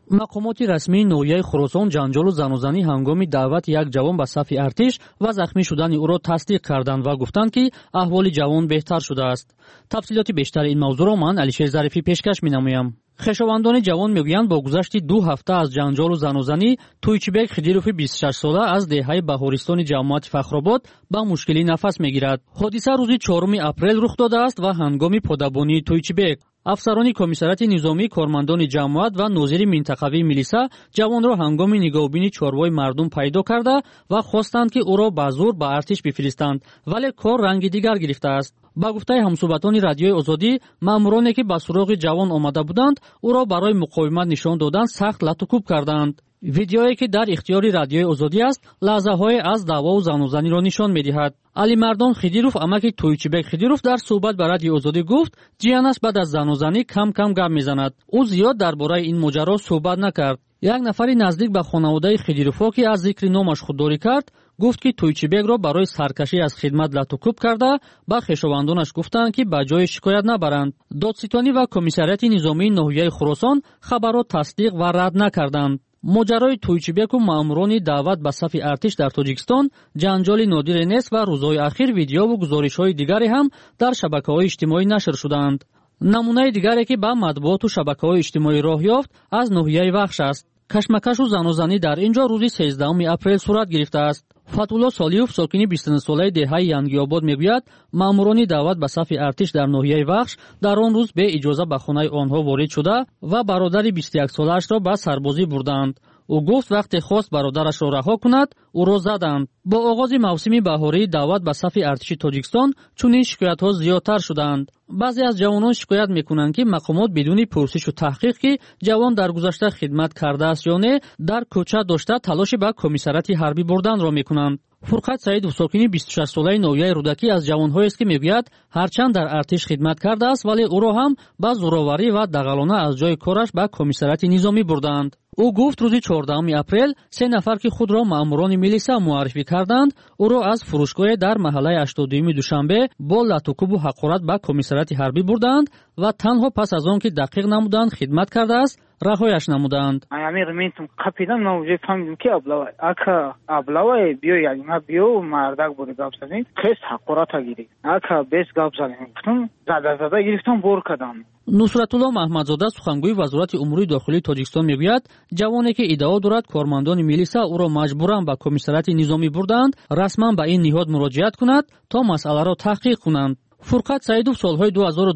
мақомоти расмии ноҳияи Хуросон ҷанҷолу занозанӣ ҳангоми даъвати як ҷавон ба сафи артиш ва захмӣ шудани ӯро тасдиқ карданд ва гуфтанд, ки аҳволи ҷавон беҳтар шудааст. Тафсилоти бештари ин мавзӯъро ман Алишер Зарифӣ пешкаш менамоям. хешовандони ҷавон мегӯянд бо гузашти 2 ҳафта аз ҷанҷолу занозанӣ Туйчибек Хидирови 26 сола аз деҳаи Баҳористони ҷамоати Фахробод ба мушкилӣ нафас мегирад. ҳодиса рӯзи 4 апрел рух додааст ва ҳангоми подабонии Туйчибек афсарони комиссарияти низомӣ, кормандони ҷамоат ва нозири минтақавии милиса ҷавонро ҳангоми нигоҳубини чорвои мардум пайдо карда ва хостанд, ки ӯро ба зур ба артиш бифиристанд, вале кор ранги дигар гирифтааст. ба гуфтаи ҳамсуҳбатони радиои Озодӣ, маъмуроне ки ба суроғи ҷавон омада буданд, ӯро барои муқовимат нишон додан сахт латукуб карданд. видеое ки дар ихтиёри радиои Озодӣ аст, лаҳзаҳое аз даъвову занозаниро нишон медиҳад. Алимардон Хидиров, амаки Туйчибек Хидиров, дар суҳбат ба радиои Озодӣ гуфт, ҷиянаш баъд аз занозанӣ кам кам гап мезанад. ӯ зиёд дар бораи ин моҷаро суҳбат накард. як нафари наздик ба хонаводаи Хидировҳо, ки аз зикри номаш худдорӣ кард, гуфт, ки Туйчибекро барои саркашӣ аз хидмат латукуб карда, ба хешовандонаш гуфтанд, ки ба ҷои шикоят набаранд. додситонӣ ва комиссарияти низомии ноҳияи Хуросон хабарро тасдиқ ва рад накарданд. моҷарои Туйчибеку маъмурони даъват ба сафи артиш дар Тоҷикистон ҷанҷоли нодире нест ва рӯзҳои ахир видеову гузоришҳои дигаре ҳам дар шабакаҳои иҷтимоӣ нашр шудаанд. намунаи дигаре, ки ба матбуоту шабакаҳои иҷтимоӣ роҳ ёфт, аз ноҳияи Вахш аст. кашмакашу занозанӣ дар ин ҷо рӯзи 13 апрел сурат гирифтааст. Фатулло Солиев, сокини 29-солаи деҳаи Янгиобод, мегӯяд, маъмурони даъват ба сафи артиш дар ноҳияи Вахш дар он рӯз бе иҷоза ба хонаи онҳо ворид шуда ва бародари 21-солаашро ба сарбозӣ бурданд. ӯ гуфт, вақте хост бародарашро раҳо кунад, ӯро заданд. бо оғози мавсими баҳории даъват ба сафи артиши Тоҷикистон чунин шикоятҳо зиёдтар шуданд. баъзе аз ҷавонон шикоят мекунанд, ки мақомот бидуни пурсишу таҳқиқ, ки ҷавон дар гузашта хидмат кардааст ё не, дар кӯча дошта талоши ба комиссарияти ҳарбӣ бурданро мекунанд. Фурқат Саидов, сокини 26-солаи ноҳияи Рудакӣ, аз ҷавонҳоест, ки мегӯяд, ҳарчанд дар артиш хидмат кардааст, вале ӯро ҳам ба зӯроварӣ ва дағалона аз ҷои кораш ба комиссарияти низомӣ бурданд. ӯ гуфт, рӯзи 14 апрел 3 нафар, ки худро маъмурони милиса муаррифӣ карданд, ӯро аз фурӯшгоҳе дар маҳаллаи 80 Душанбе бо латукубу ҳақорат ба комиссарияти ҳарбӣ бурданд ва танҳо пас аз он, ки дақиқ намуданд хидмат кардааст, раҳояш намуданд. Амир ментум капитан навже фамилим ки аблавай. Ака аблавай биё ялима биё мардак буди гапзанӣ. Хест ҳақората гири. Ака бес гапзанӣ. Гуфтам зада гирифтам бор кардам. Нусратулло Маҳмадзода, сухангӯи Вазорати Умури Дохилии Тоҷикистон, мегӯяд, ҷавоне ки иддао дорад кормандони милиса ӯро маҷбуран ба комиссарияти низомӣ бурданд, расман ба ин ниҳод муроҷиат кунад, то масъаларо таҳқиқ кунанд. Фурқат Саидов солҳои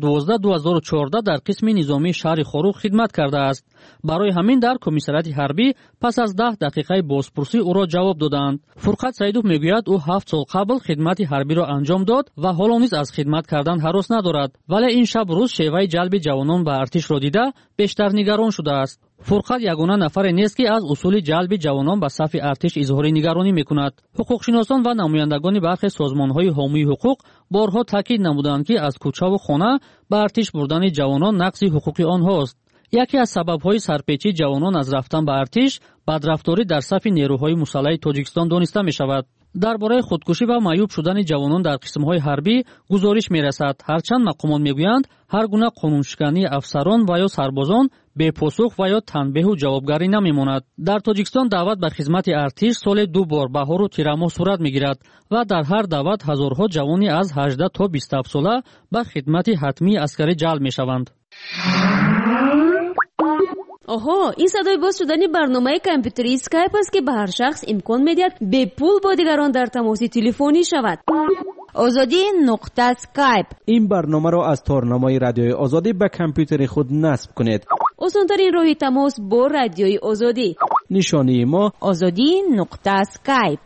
2012-2014 дар қисми низомии шаҳри Хорух хидмат кардааст. барои ҳамин дар комиссарияти ҳарбӣ пас аз 10 дақиқаи бозпурсӣ ӯро ҷавоб доданд. Фурқат Саидов мегӯяд, ӯ 7 сол қабл хидмати ҳарбиро анҷом дод ва ҳоло низ аз хидмат кардан ҳарос надорад, вале ин шаб рӯз шеваи ҷалби ҷавонон ба артишро дида бештар нигарон шудааст. Фурқат ягона нафаре нест, ки аз усули ҷалби ҷавонон ба сафи артиш изҳори нигаронӣ мекунад. ҳуқуқшиносон ва намояндагони бархе созмонҳои ҳомии ҳуқуқ борҳо таъкид намуданд, ки аз кӯчаву хона ба артиш бурдани ҷавонон нақси ҳуқуқи онҳост. яке аз сабабҳои сарпечии ҷавонон аз рафтан ба артиш бадрафторӣ дар сафи нерӯҳои мусаллаҳи Тоҷикистон дониста мешавад. дар бораи худкушӣ ва маъюб шудани ҷавонон дар қисмҳои ҳарбӣ гузориш мерасад. ҳарчанд мақомот мегӯянд, ҳар гуна қонуншикании афсарон ва ё сарбозон бепосух ва ё танбеҳу ҷавобгарӣ намемонад. дар Тоҷикистон даъват ба хизмати артиш соли 2 бор баҳору тирамоҳ сурат мегирад ва дар ҳар даъват ҳазорҳо ҷавони аз 18 то 27 сола ба хидмати ҳатмии аскарӣ ҷалб мешаванд. оҳо, ин садои боз шудани барномаи компютери скайп аст, ки ба ҳар шахс имкон медиҳад бепул бо дигарон дар тамоси телефонӣ шавад. озодӣ.скайп. ин барномаро аз торномаи радиои Озодӣ ба компютери худ насб кунед. осонтарин роҳи тамос бо радиои Озодӣ. нишонии мо озодӣ.скайп.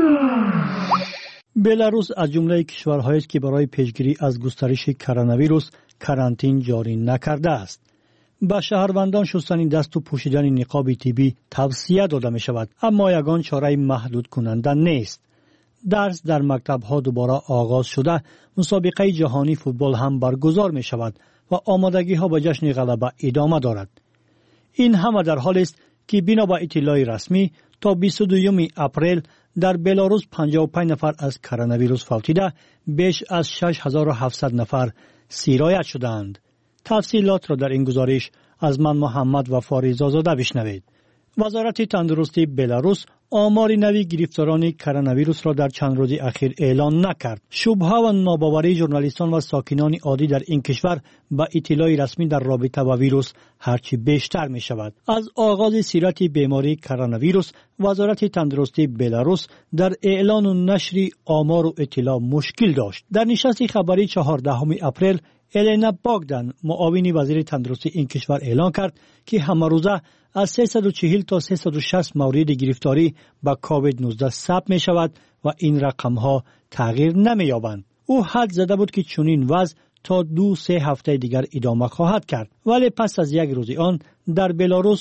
беларус аз ҷумлаи кишварҳоест, ки барои пешгирӣ аз густариши коронавирус карантин ҷорӣ накардааст. ба шаҳрвандон шустани дасту пӯшидани ниқоби тиббӣ тавсия дода мешавад, аммо ягон чораи маҳдудкунанда нест. дарс дар мактабҳо дубора оғоз шуда, мусобиқаи ҷаҳонии футбол ҳам баргузор мешавад ва омодагиҳо ба ҷашни ғалаба идома дорад. ин ҳама дар ҳолест, ки бино ба иттилои расмӣ то 22 апрел дар Беларус 55 нафар аз коронавирус фавтида, беш аз 6700 нафар сироят шуданд. تفصیلات را در این گزارش از من محمد وفا رضازاده بشنوید. وزارت تندرستی بلاروس آمار نوی گرفتاران کرونا ویروس را در چند روز اخیر اعلان نکرد. شبهه و ناباوری ژورنالیستان و ساکنان عادی در این کشور با اطلاع رسمی در رابطه با ویروس هرچی بیشتر می شود. از آغاز سیرت بیماری کرونا ویروس، وزارت تندرستی بلاروس در اعلان و نشر آمار و اطلاع مشکل داشت. در نشست خبری 14 اپریل، الینا باگدان، معاون وزیر تندرستی این کشور اعلان کرد که همه روزه از 340 تا 360 مورد گرفتاری با کووید 19 ثبت می شود و این رقم ها تغییر نمی یابند. او حد زده بود که چنین وضع تا 2-3 هفته دیگر ادامه خواهد کرد، ولی پس از یک روز آن در بلاروس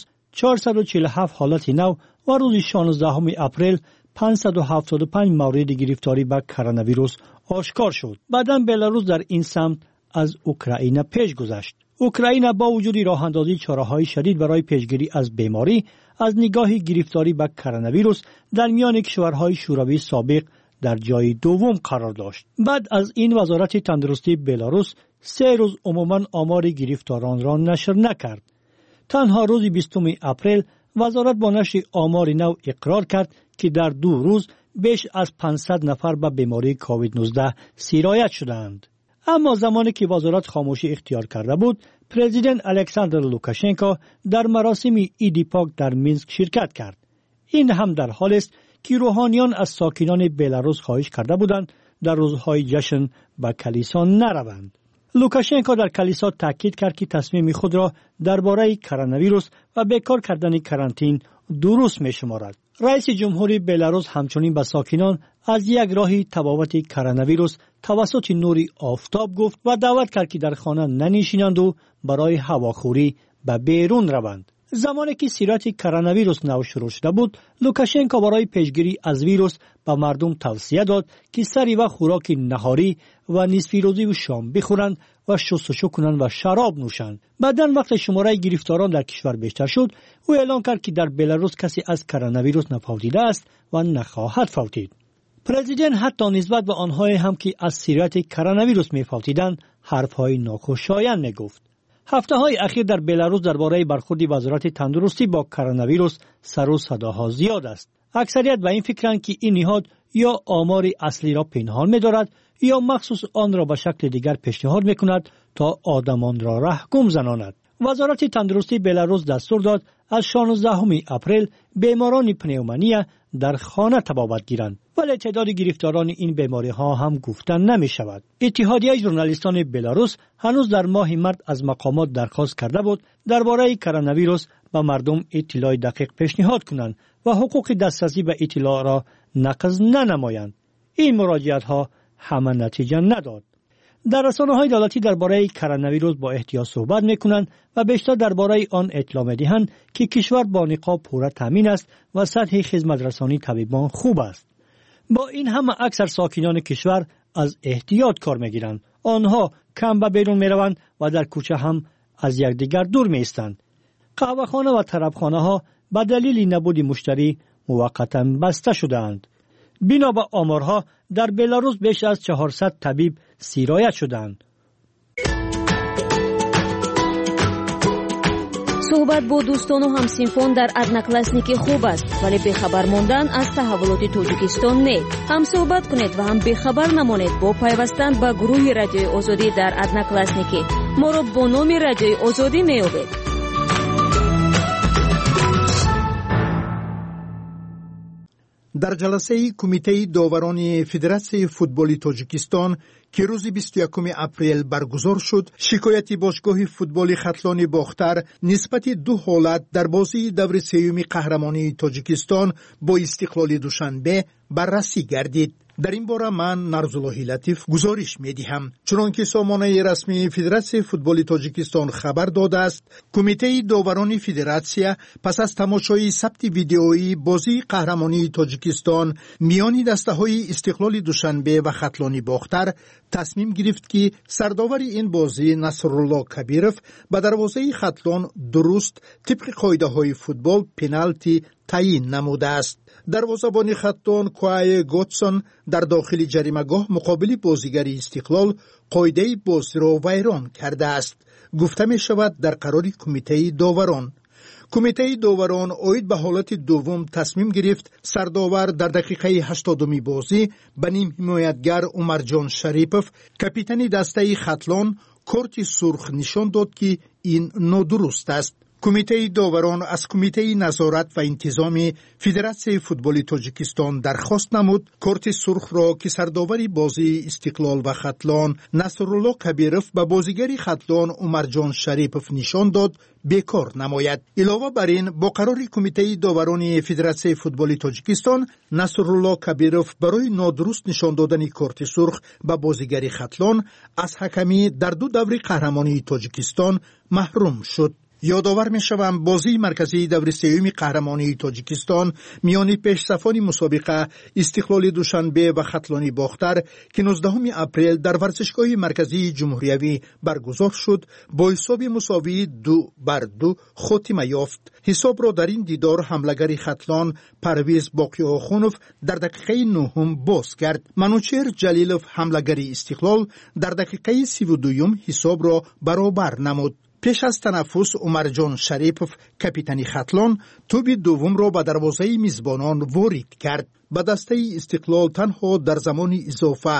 447 حالت نو و روز 16 اپریل 575 مورد گرفتاری با کرونا ویروس آشکار شد. بعداً بلاروس در این سمت از اوکراین پیش گذشت. اوکراین با وجود راه‌اندازی چاره‌های شدید برای پیشگیری از بیماری از نگاه گرفتاری با کرونا ویروس در میان کشورهای شوروی سابق در جای دوم قرار داشت. بعد از این وزارت تندرستی بلاروس 3 روز عموماً آمار گرفتاران را نشر نکرد. تنها روز 20 اپریل وزارت با نشر آمار نو اقرار کرد که در 2 روز بیش از 500 نفر به بیماری کووید 19 سرایت شدند. اما زمانی که وزارت خاموشی اختیار کرده بود، پرزیدنت الکساندر لوکاشنکو در مراسم ایدی پاک در مینسک شرکت کرد. این هم در حالی است که روحانیان از ساکنان بلاروس خواهش کرده بودند در روزهای جشن به کلیسا نروند. لوکاشنکو در کلیسا تاکید کرد که تصمیم خود را درباره کرونا ویروس و بیکار کردن کرانتین درست می‌شمارد. رئیس جمهوری بلاروس همچنین به ساکنان از یک راه تفاوت کرونا ویروس توسط نور آفتاب گفت و دعوت کرد که در خانه ننشینند و برای هواخوری به بیرون روند. زمانی که سیرت کرونا ویروس نو شروع شده بود، لوکاشنکو برای پیشگیری از ویروس به مردم توصیه داد که سری و خوراک نهاری و نصف روزی و شام بخورند و شستشو کنند و شراب نوشند. بعداً وقت شماره گرفتاران در کشور بیشتر شد، او اعلان کرد که در بلاروس کسی از کرونا ویروس نفوتیده است و نخواهد فوتید. پرزیدنت حتی نسبت به آنهایی هم که از سیرت کرونا ویروس می‌فوتیدند حرف‌های ناخوشایند می‌گفت. هفته‌های اخیر در بلاروس درباره برخورد وزارت تندرستی با کرونا ویروس سر و صداها زیاد است. اکثریت به این فکرند که این نهاد یا آمار اصلی را پنهان می‌دارد یا مخصوص آن را به شکل دیگر پیشنهاد می‌کند تا آدمان را رهگم زناند. وزارت تندرستی بلاروس دستور داد از 16 اپریل بیماران پنیومونیا در خانه تبابت گیرند، ولی تعداد گرفتاران این بیماری ها هم گفتن نمی شود. اتحادیه ژورنالیستان بلاروس هنوز در ماه مارس از مقامات درخواست کرده بود درباره کرونا ویروس به مردم اطلاع دقیق پیشنهاد کنند و حقوق دسترسی به اطلاع را نقض ننمایند. این مراجعت ها همه نتیجه نداد. در رسانه‌های دولتی درباره کرونا ویروس با احتیاط صحبت می‌کنند و بیشتر درباره آن اطلاع می‌دهند که کشور با نقاب پوره تامین است و سطح خدمت رسانی طبیبان خوب است. با این همه اکثر ساکنان کشور از احتیاط کار می‌گیرند. آنها کم به بیرون می‌روند و در کوچه هم از یکدیگر دور می‌ایستند. قهوه‌خانه و طربخانه‌ها به دلیل نبود مشتری موقتاً بسته شده‌اند. بنا به آمارها در بلاروس بیش از 400 طبیب سرایت شدند. صحبت با دوستان و همسنفان در ادناکلاسنیک خوب است، ولی بخبر ماندن از تحولات تاجیکستان نه. هم صحبت کنید و هم بخبر نمانید با پیوستن به گروه رادیوی آزادی در ادناکلاسنیک. ما را با نام رادیوی آزادی میابید. در جلسه کمیته داوران فدراسیون فوتبال تاجیکستان که روز 21 اپریل برگزار شد، شکایت باشگاه فوتبال ختلان باختر نسبت 2 حالت در بازی دور سوم قهرمانی تاجیکستان با استقلال دوشنبه بررسی گردید. در این باره من نرزالله لطیف گزارش می‌دهم. چنانکه سامانه رسمی فدراسیون فوتبال تاجیکستان خبر داده است، کمیته داوران فدراسیون پس از تماشای ثبت ویدئویی بازی قهرمانی تاجیکستان میان دسته‌های استقلال دوشنبه و ختلان باختر تصمیم گرفت که سرداور این بازی نصرالله کبیرов به دروازه ختلان درست طبق قاعده‌های فوتبال پنالتی تعیین نموده است. دروازه‌بان ختلان کوای گوتسون در داخل جریمه‌گاه مقابل بازیگر استقلال قاعده بازی را ویران کرده است. گفته می شود در قرار کمیته داوران. کمیته داوران اوید به حالت دوم تصمیم گرفت سرداور در دقیقه 80 بازی به نیم حمایتگر عمرجان شریپوف کاپیتان دسته خطلان کارت سرخ نشان داد که این نادرست است. کمیته داوران از کمیته نظارت و انتظامی فدراسیون فوتبال تاجیکستان درخواست نمود کارت سرخ را که سرداوری بازی استقلال و خطلان نصرالله کبیروف به بازیگری خطلان عمرجان شریپوف نشان داد بیکار نماید. علاوه بر این با قرار کمیته داوران فدراسیون فوتبال تاجیکستان نصرالله کبیروف برای نادرست نشان دادن کارت سرخ به بازیگری خطلان از حکمی در 2 دوره قهرمانی تاجیکستان محروم شد. یادآور می‌شوم بازی مرکزی دور سوم قهرمانی تاجیکستان میان پیشصفان مسابقه استقلال دوشنبه و خطلان باختر که 19 اپریل در ورزشگاه مرکزی جمهوریوی برگزار شد با حساب مساوی 2-2 خاتمه یافت. حساب را در این دیدار حمله‌گر خطلان پرویز باقی‌آخونوف در دقیقه 9 باز کرد. منوچهر جلیلوف حمله‌گر استقلال در دقیقه 32 حساب را برابر نمود. پیش از تنفس عمرجان شریپوف کاپیتان خطلان توپ دوم را به دروازه میزبانان وارد کرد. به دسته استقلال تنها در زمان اضافه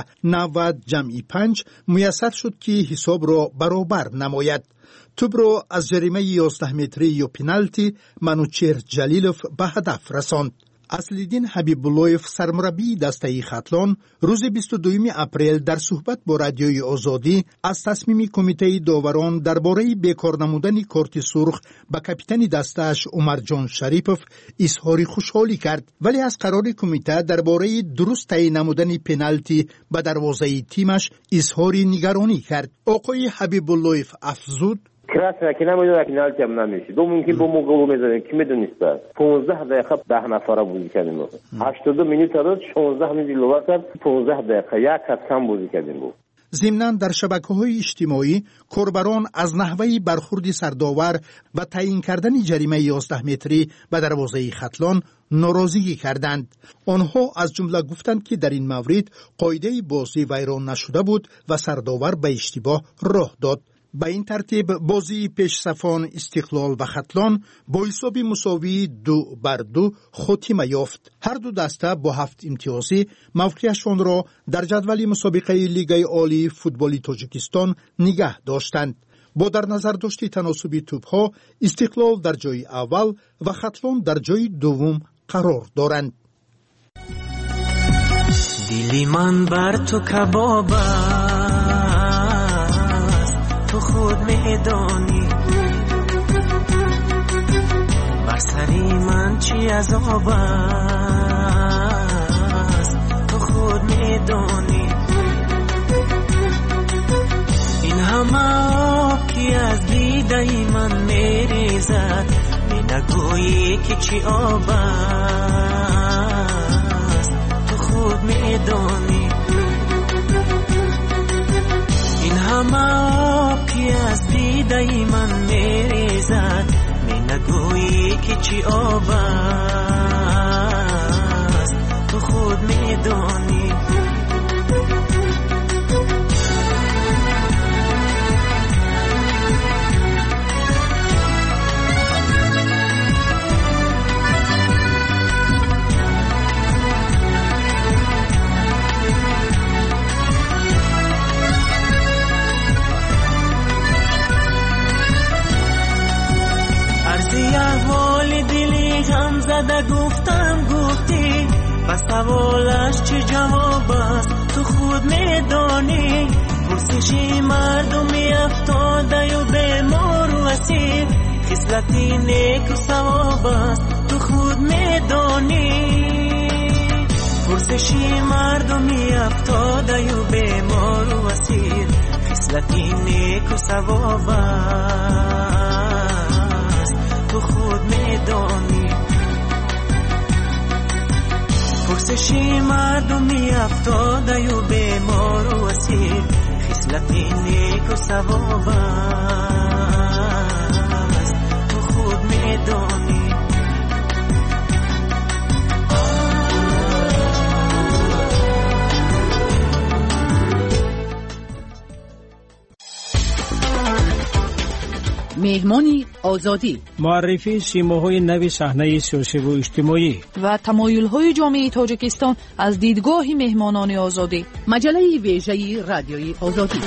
90-5 میسر شد که حساب را برابر نماید. توپ را از جریمه 11 متری یا پنالتی منوچهر جلیلوف به هدف رساند. اصلالدین حبیب‌الله‌یف سرمربی دسته خطلان روز 22 اپریل در صحبت با رادیوی آزادی از تصمیم کمیته داوران درباره بیکار نمودن کارت سرخ به کاپیتان دسته‌اش عمرجان شریپوف اظهار خوشحالی کرد، ولی از قرار کمیته درباره درست تعیین نمودن پنالتی به دروازه تیمش اظهار نگرانی کرد. آقای حبیب‌الله‌یف افزود: красная که نمیدونه پنالتی هم نمیشه. دو ممکن با ما گل میزنیم کی میدونست. 15 دقیقه 10 نفره بازی کردیم. 82 مینوت داد 16 مینوت لوا کرد 15 دقیقه یک کس کم بازی کردیم. ضمناً در شبکه‌های اجتماعی کاربران از نحوه برخورد سرداور و تعیین کردن جریمه 11 متری به دروازه خطلان ناراضگی کردند. آنها از جمله گفتند که در این مورد قاعده بازی ویران نشده بود و سرداور به اشتباه راه داد. به این ترتیب بازی پیشصفان استقلال و خطلان با حساب مساوی 2-2 خاتمه یافت. هر دو دسته با 7 امتیازی موقعیتشان را در جدول مسابقه لیگ عالی فوتبال تاجیکستان نگه داشتند. با در نظر داشت تناسب توپ‌ها استقلال در جای اول و خطلان در جای دوم قرار دارند. دلی من بر تو کباب تو خود میدانی بر سری من چی عذاب است تو خود میدانی این همه آب که از دیده من میریزد می نگویی که چی آب است تو خود میدانی این همه آب که از دیده من میریزد می نگویی که چی آب است تو خود میدانی احوال دلی غم زده گفتی پس حوالش چه جواب است تو خود میدانی پرسشی مردمی افتاده و بیمار و اسیر خصلتی نیک و ثواب است تو خود میدانی پرسشی مردمی افتاده و بیمار و اسیر خصلتی نیک و ثواب تو خود میدانی پرسشی مردمی افتاده و بیمار و اسیر خصلتی نیک و ثواب است تو خود میدانی مهمان آزادی، معرفی سیماهای نو صحنه سیاسی و اجتماعی و تمایل‌های جامعه تاجیکستان از دیدگاه مهمانان آزادی. مجله ویژه رادیوی آزادی.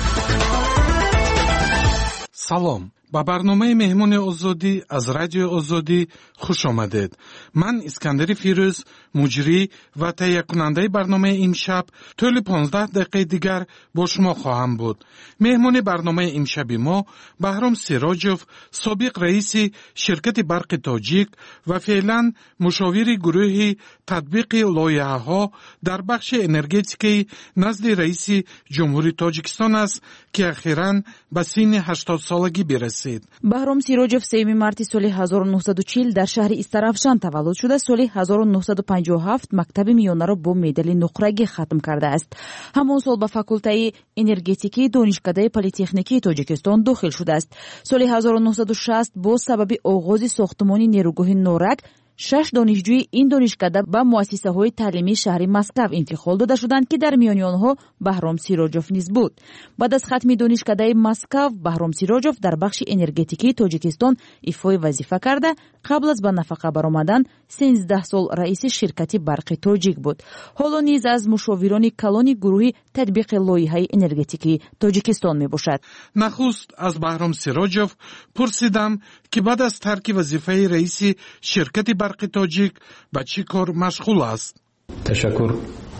سلام، با برنامه مهمان آزادی از رادیو آزادی خوش آمدید. من اسکندر فیروز، مجری و تهیه کننده برنامه امشب، طول 15 دقیقه دیگر با شما خواهم بود. مهمان برنامه امشب ما بهرام سیراجوف، سابق رئیس شرکت برق تاجیک و فعلا مشاور گروه تطبیق لایحه‌ها در بخش انرژتیکی نزد رئیس جمهوری تاجیکستان است که اخیراً به سن 80 سالگی برسید. بهرام سیراجوف 3 مارت سال 1940 در شهر استرافشان تولد شده. سال 1957 مکتب میانه با مدال نقرگی ختم کرده است. همان سال به فاکولته انرژتیکی دانشکده پلی‌تکنیکی تاجیکستان داخل شده است. سال 1960 با سبب آغاز ساختمان نیروگاه نورک 6 دانشجوی این دانشکده به مؤسسه‌های تعلیمی شهر مسکو انتقال داده شدند که در میان آنها بهرام سیراجوف نیز بود. بعد از ختم دانشکده مسکو، بهرام سیراجوف در بخش انرژتیکی تاجیکستان ایفای وظیفه کرده. قبل از به نفقه برآمدن 13 سال رئیس شرکت برق تاجیک بود. حالا نیز از مشاوران کلان گروه تطبیق لایحه انرژتیکی تاجیکستان میباشد. نخست از بهرام سیراجوف پرسیدم که بعد از ترک وظیفه رئیس شرکت برق تاجیک به چی کار مشغول است؟ تشکر.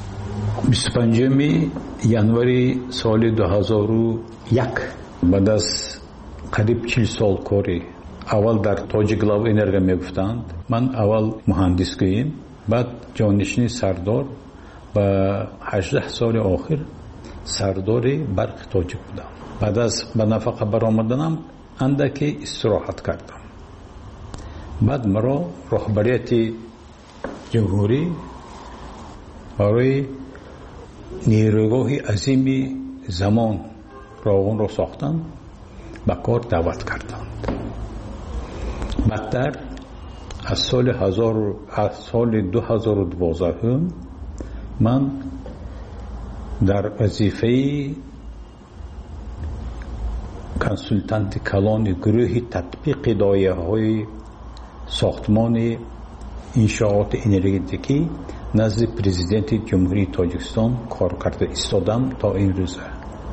25 январи سال 2001 بعد از قریب 40 سال کاری اول در تاجیک لاو انرژی میگفتند. من اول مهندس گویم، بعد جانشین سردار و 18 سال آخر سردار برق تاجیک بودم. بعد از به نفقه برآمدنم اندکی استراحت کردم. بعد مرا رهبریت جمهوری برای نیروگاه عظیم زمان راغون را ساختند، به کار دعوت کردند. بعدتر از سال 2012 من در وظیفه کنسولتانت کلان گروه تطبیق لایحه‌های ساختمان انشاءات انرژتیکی نزد پرزیدنت جمهوری تاجیکستان کار کرده ایستادم تا این روزه.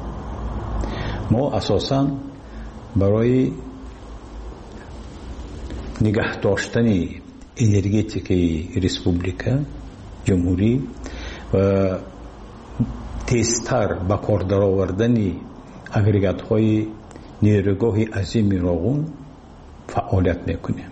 ما اساساً برای نگه داشتن انرژتیکی ریسپوبلیکا جمهوری و تیزتر به کار درآوردن اگریگات‌های نیروگاه عظیم راغون فعالیت میکنیم.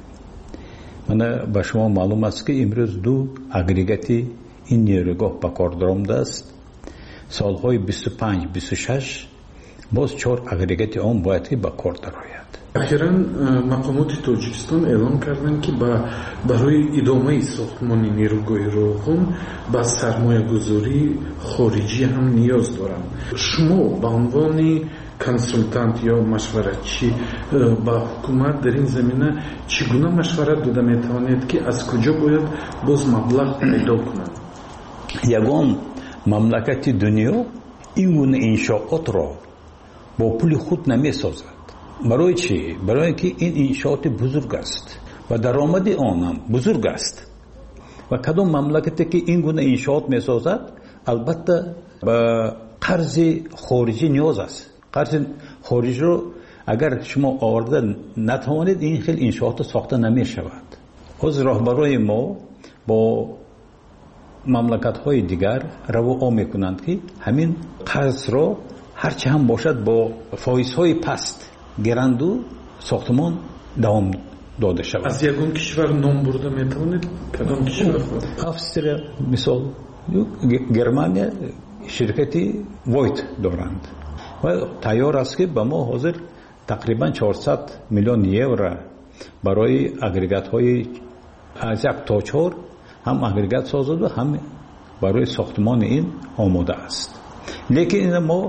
من به شما معلوم است که امروز 2 اگریگات این نیروگاه به کار درآمده است. سالهای 25-26 باز 4 اگریگات آن باید که به کار درآید. اخیراً مقامات تاجیکستان اعلام کردند که برای ادامه ساختمان نیروگاه راغون با سرمایه‌گذاری خارجی هم نیاز دارند. شما به عنوان کنسولتانت یا مشورتچی با حکومت در این زمینه چگونه مشورت داده میتوانید که از کجا باید باز مبلغ پیدا کنند؟ یگان مملکت دنیا این گونه انشاءات را با پول خود نمیسازد. برای چی؟ برای که این انشاءات بزرگ است و درآمد آن هم بزرگ است و کدام مملکتی که این گونه انشاءات میسازد البته با قرض خارجی نیاز است. قرض خارجی رو اگر شما آورده نتوانید این خیلی انشاءات ساخته نمی شود. از راهبرای ما با مملکت های دیگر روا میکنند که همین قرض را هرچه هم باشد با فایزهای پست گرندو ساختمان دوام داده شود. از یگان کشور نام برده میتوانید؟ کدام کشور؟ افسر مثال گرمانیا شرکتی وایت دارند و تیار است که به ما حاضر تقریبا 400 میلیون یورو برای اگریگات های از 1 تا 4 هم اگریگات سازد و هم برای ساختمان این آماده است. لیکن ما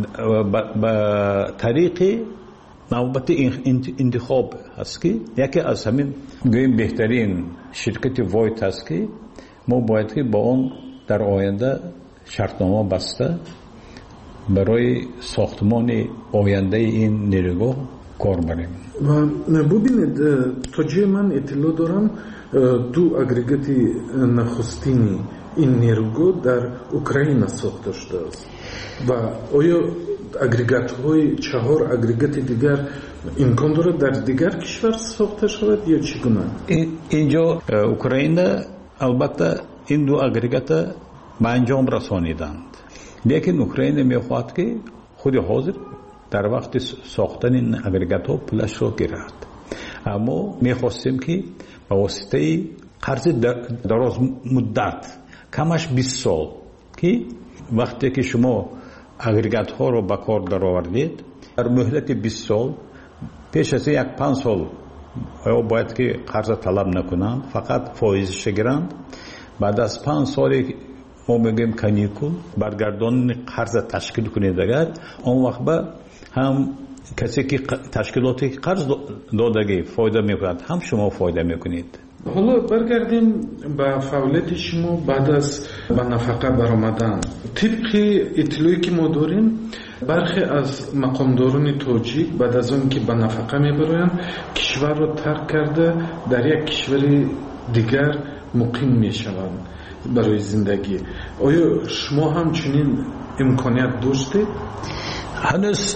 با طریق نوبت انتخاب هست که یکی از همین گویم بهترین شرکت وایت هست که ما باید که با اون در آینده شرطنامه بسته برای ساختمان آینده این نیروگاه کار بریم. و ببینید تا جای من اطلاع دارم دو اگریگاتی نخستینی این نیروگاه در اوکراین ساخته شده است و آیا اگریگات های 4 اگریگات دیگر امکان دارد در دیگر کشور ساخته شود یا چگونه؟ اینجا اوکراین البته این دو اگریگات به انجام رسانیدند، لیکن اوکراین میخواهد که خود حاضر در وقت ساختن این اگریگات ها پولش را گیرد. اما میخواستیم که به واسطه قرض دراز مدت کمش 20 سال که وقتی که شما اگریگات ها رو به کار در آوردید در مهلت 20 سال پیش از 1-5 سال باید که قرض طلب نکنند، فقط فایزش گیرند. بعد از 5 سال ما میگیم کانیکول برگردان قرض تشکیل کنید، اگر اون وقت به هم کسی که تشکیلاتی قرض دادگی فایده میکند هم شما فایده میکنید. حالا برگردیم به فعالیت شما بعد از به نفقه برآمدن. طبق اطلاعی که ما داریم برخی از مقامداران تاجیک بعد از اون که به نفقه میبرند کشور رو ترک کرده در یک کشور دیگر مقیم میشوند برای زندگی. آیا شما هم چنین امکانیت داشتید؟ هنوز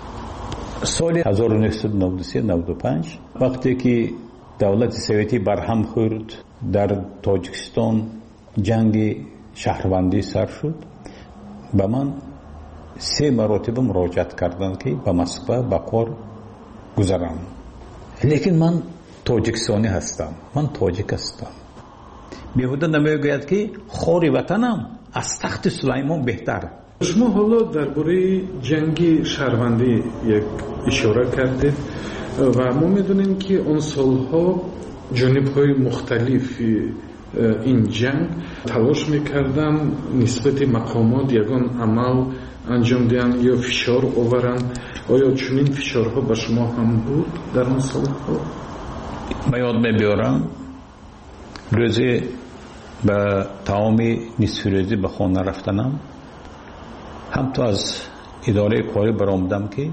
سال 1993-95 وقتی که دولت سوویتی برهم خورد در تاجیکستان جنگ شهروندی سر شد، به من 3 مرتبه مراجعت کردند که به مسکو به کار گذارم. لیکن من تاجیکستانی هستم، من تاجیک هستم. بیهوده نمیگوید که خاری وطنم از تخت سلیمان بهتر. شما حالا درباره جنگ شهروندی یک اشاره کردید و ما میدونیم که اون سالها جانب‌های مختلف این جنگ تلاش میکردن نسبت مقامات یگان عمل انجام دهند یا فشار آورند. آیا چنین فشارها به شما هم بود در اون سالها؟ من یاد میبیارم روزی به تمام نصف روزی به خانه رفتنم، هم تو از اداره کاری برآمدم که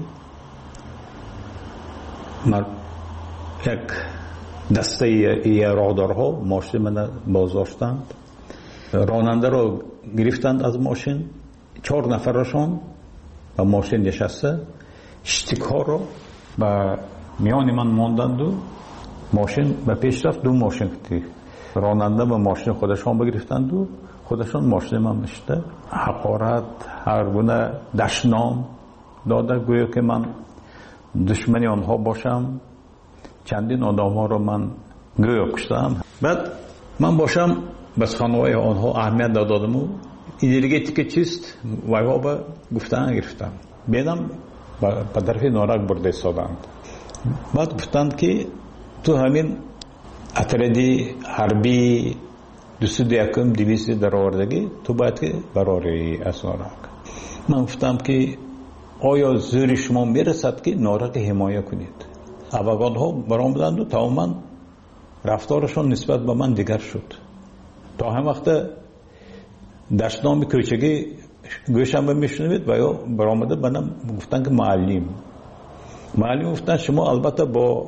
یک دسته راهدارها ماشین من بازداشتند، راننده رو گرفتند از ماشین، 4 نفرشون به ماشین نشسته، اشتیک ها رو به میان من ماندند و ماشین به پیش رفت. 2 ماشین که راننده به ماشین خودشان بگرفتند و خودشان ماشین من نشته، حقارت هر گونه دشنام داده گویا که من دشمنی آنها باشم. چندین آدم ها رو من گویا کشتم. بعد من باشم بس خانوای آنها اهمیت دادم و ایدئولوژی که چیست وایها به گفتن گرفتم. بیدم به طرف نارک برده ایستادند. بعد گفتند که تو همین اتردی حربی 201 در آوردگی تو باید که براری از نارک. من گفتم که آیا زور شما میرسد که نارک حمایه کنید؟ افغان ها برآمدند و تماما رفتارشون نسبت به من دیگر شد. تا هم وقت دشنام کوچگی گوشم میشنوید و یا برآمده بنام گفتن که معلم گفتن شما البته با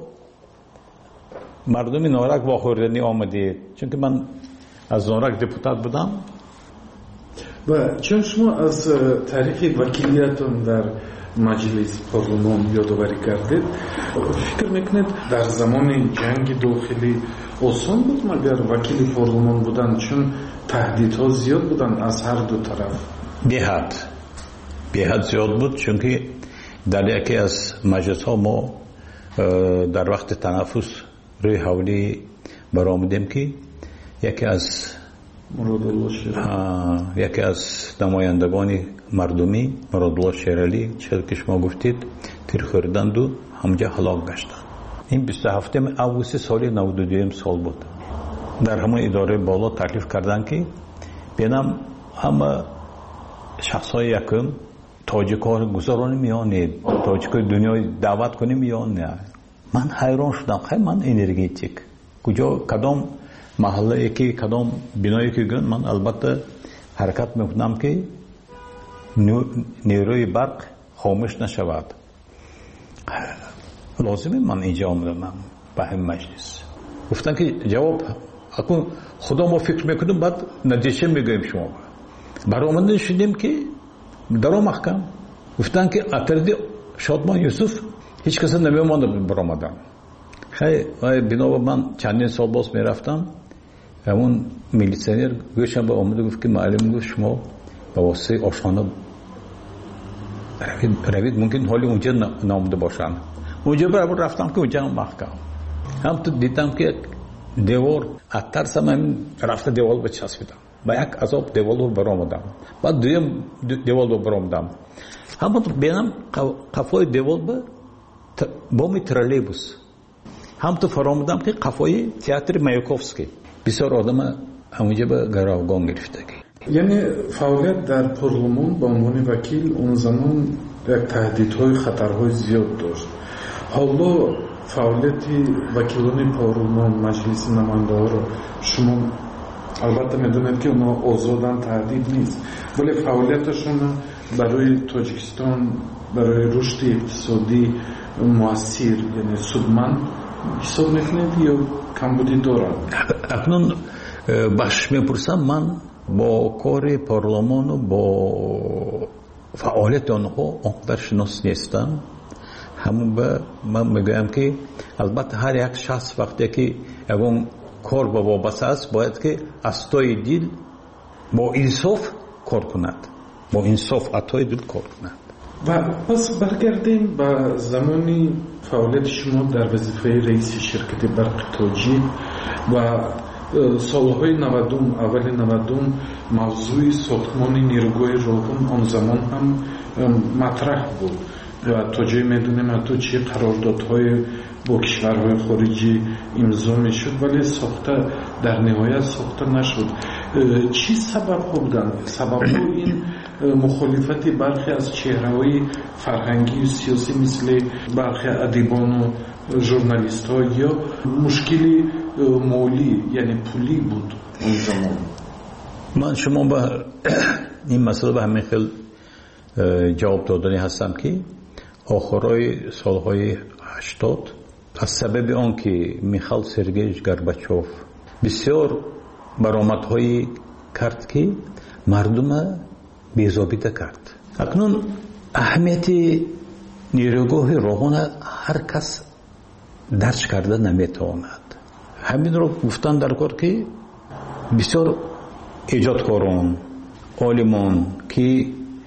مردم نارک واخوردنی آمدید، چون که من از نارک دپوتات بودم. و چون شما از تاریخ وکیلیتون در مجلس پارلمان یادآوری کردید، فکر میکنید در زمان جنگ داخلی آسان بود مگر وکیل پارلمان بودن، چون تهدیدها زیاد بودن از هر دو طرف؟ به حد زیاد بود، چون که در یکی از مجلس ها ما در وقت تنفس روی حولی برآمدیم که یکی از نمایندگان مردمی مرادالله شیرالی چیزی که شما گفتید تیر خوردند و همجا هلاک گشتند. این 27 آگوست سال 92 سال بود. در همون اداره بالا تکلیف کردند که بینم همه شخصای یکم تاجیک‌ها گذارانی میانه تاجیک‌های دنیای دعوت کنیم یا نه. من حیران شدم، خیلی من انرژیتیک کجا کدام محله که کدام بنایی که گن من البته حرکت میکنم که نیروی برق خاموش نشود. لازمه من اینجا آمدم به همین مجلس. گفتن که جواب اکنون خدا ما فکر میکنیم بعد نتیجه میگویم شما. برآمده شدیم که در محکم گفتن که اتردی شادمان یوسف هیچ کس نمی‌آمد برآمدن. خیلی بنا من چندین سال باز میرفتم همون میلیسیونر گوشم به آمده گفت که معلم گفت شما به واسطه آشخانه روید ممکن حالی اونجا نامده باشن. اونجا برابر رفتم که اونجا محکم هم تو دیدم که دیوار اترسم هم رفته دیوار به چسبیدم با یک عذاب دیوار رو برآمدم بعد دویم دیوار رو برآمدم همون بینم قفای دیوار به بامی ترالیبوس هم تو فرامودم که قفای تئاتر مایاکوفسکی بسیار آدم همونجا به گروگان گرفته. یعنی فعالیت در پارلمان به عنوان وکیل اون زمان یک تهدیدهای خطرهای زیاد داشت. حالا فعالیت وکیلان پارلمان مجلس نماینده ها رو شما البته میدونید که اونا آزادن تهدید نیست ولی فعالیتشون برای تاجیکستان برای رشد اقتصادی مؤثر یعنی سودمند حساب میکنید یا کمبودی دارن؟ اکنون باش میپرسم من با کار پارلمان و با فعالیت آنها اونقدر شناس نیستم. همون به من میگویم که البته هر یک شخص وقتی که اون کار با وابسته است باید که از توی دل با انصاف کار کند با انصاف اتای دل کار کند. و پس برگردیم به زمانی فعالیت شما در وظیفه رئیس شرکت برق تاجیک و سالهای 90 اول 90 موضوع ساختمان نیروگاه راهن آن زمان هم مطرح بود و تا جایی میدونیم حتی چه قراردادهای با کشورهای خارجی امضا میشد ولی ساخته در نهایت ساخته نشد. چی سبب بودن؟ سبب این مخالفت برخی از چهره‌های فرهنگی و سیاسی مثل برخی ادیبان و ژورنالیست ها یا مشکلی مالی یعنی پولی بود اون زمان؟ من شما به این مسئله به همین خیلی جواب دادنی هستم که آخرای سالهای 80 از سبب آن که میخائیل سرگییویچ گورباچوف بسیار برآمدهایی کرد که مردم بی‌ضابطه کرد. اکنون اهمیت نیروگاه راهن هر کس درک کرده نمیتواند. همین رو گفتن در کار که بسیار ایجادکاران عالمان که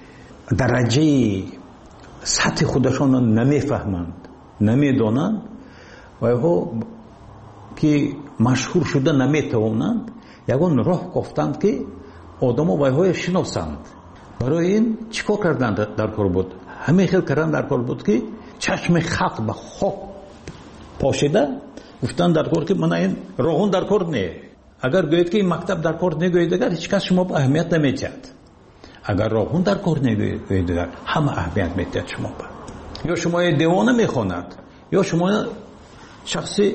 درجه سطح خودشان نمیفهمند نمیدانند و ها که مشهور شده نمیتوانند یگان راه گفتند که آدما وایهای شناسند. برای این چیکار کردند در کار بود؟ همه خیلی کردن در کار بود که چشم خلق به خاک پاشیده گفتن در کار که من این راهون در کار نه. اگر گوید که این مکتب در کار نگوید دیگر هیچ کس شما با اهمیت نمیدهد. اگر راهون در کار نگوید دیگر همه اهمیت میدهد شما با. یا شما دیوانه میخواند یا شما شخصی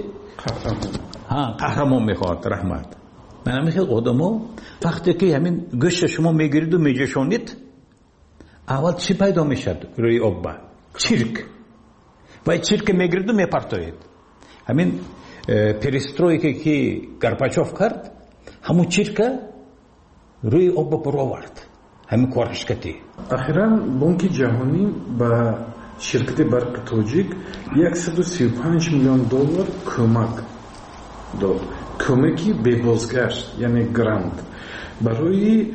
قهرمان میخواد رحمت. من میخواد آدما وقتی که همین گوشت شما میگیرید و میجوشونید اول چی پیدا میشد روی آب؟ چرک. و چرک میگیرید و میپرتوید. همین پریسترویکی که گورباچوف کرد همون چرک روی آب پر آورد. همین کارش کردی. اخیراً بانک جهانی با شرکت برق تاجیک 135 میلیون دلار کمک داد. کمکی به بازگشت یعنی گرانت برای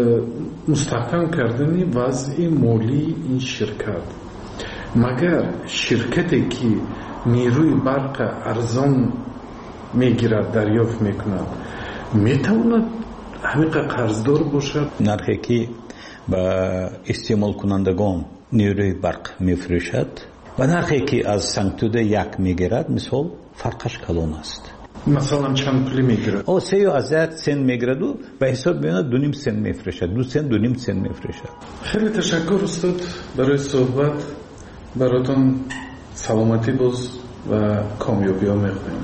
مستحکم کردن وضع مالی این شرکت. مگر شرکتی که نیروی برق ارزان میگیرد دریافت میکند میتواند همین قرضدار باشد؟ نرخی که با استعمال کنندگان نیروی برق میفروشد و نرخی که از سنگتوده یک میگیرد مثال فرقش کلان است. مثلا چند پولی میگیرد؟ 3,000 سنت میگیرد و به حساب میاد 2.5 سنت میفروشد. 2 سنت 2.5 سنت میفروشد. خیلی تشکر استاد برای صحبت. براتون سلامتی باز و کامیابی ها میخوایم.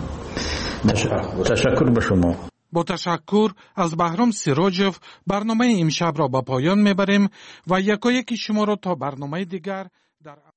تشکر به شما. با تشکر از بهرام سراجوف برنامه امشب را به پایان میبریم و یکایک شما را تا برنامه دیگر در